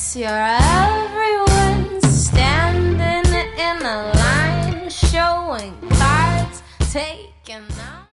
you're everyone standing in a line, showing cards, take